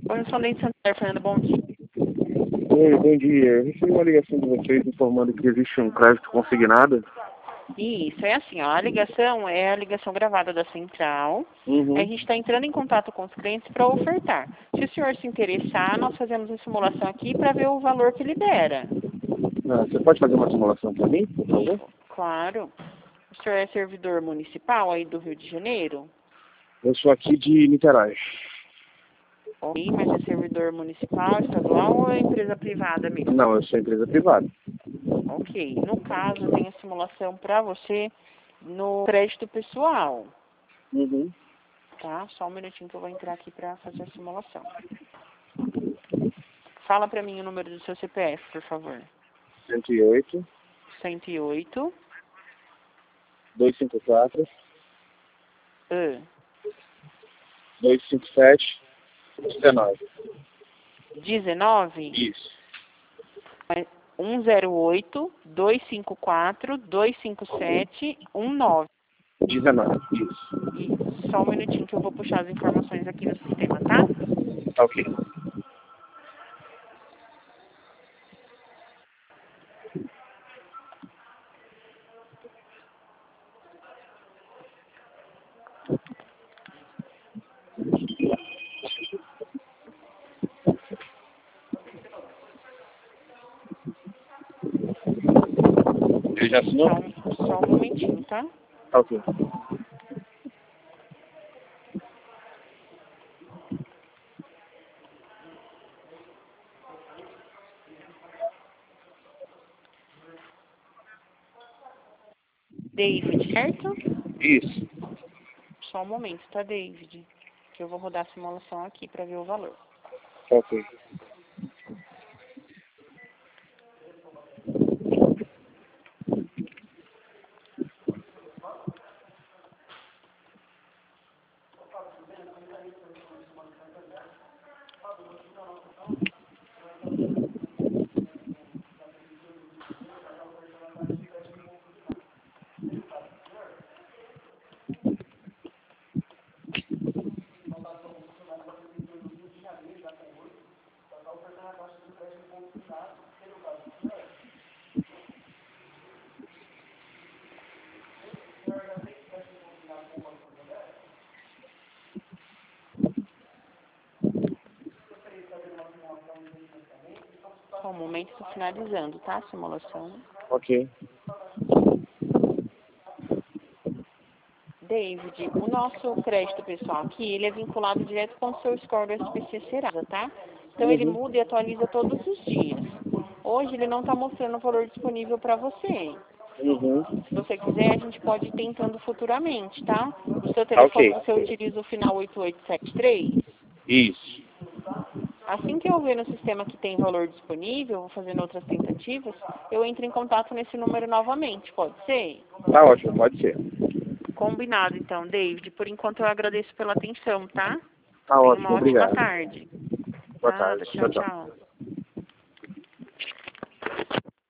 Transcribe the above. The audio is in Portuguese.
Correspondente Santander, Fernando, bom dia. Oi, bom dia. Eu recebi uma ligação de vocês informando que existe um crédito consignado. Isso, é assim, ó, a ligação é a ligação gravada da central. A gente está entrando em contato com os clientes para ofertar. Se o senhor se interessar, nós fazemos a simulação aqui para ver o valor que libera. Você pode fazer uma simulação para mim, por favor? Claro. O senhor é servidor municipal aí do Rio de Janeiro? Eu sou aqui de Niterói. Ok, mas é servidor municipal, estadual ou é empresa privada mesmo? Não, eu sou empresa privada. Ok. No caso, eu tenho a simulação para você no crédito pessoal. Tá? Só um minutinho que eu vou entrar aqui para fazer a simulação. Fala para mim o número do seu CPF, por favor. 108, 108, 254, 257, 19. 19, Isso. 108, 254, 257, 19. 19, isso. E só um minutinho que eu vou puxar as informações aqui no sistema, tá? Tá ok. Ele já assinou? Só um momentinho, tá? Tá ok. David, certo? Isso. Só um momento, tá, David? Que eu vou rodar a simulação aqui para ver o valor. Tá ok. Só um momento, estou finalizando, tá? A simulação. Ok. David, o nosso crédito pessoal aqui, ele é vinculado direto com o seu score do SPC Serasa, tá? Então ele muda e atualiza todos os dias. Hoje ele não está mostrando o valor disponível para você. Se você quiser, a gente pode ir tentando futuramente, tá? No seu telefone Ok. você utiliza o final 8873. Isso. Assim que eu ver no sistema que tem valor disponível, vou fazendo outras tentativas, eu entro em contato nesse número novamente, pode ser? Tá ótimo, pode ser. Combinado, então, David. Por enquanto eu agradeço pela atenção, tá? Tá Tenha ótimo, uma ótima obrigado. tarde. Boa Nada, tarde. tchau, Tchau, tchau. tchau.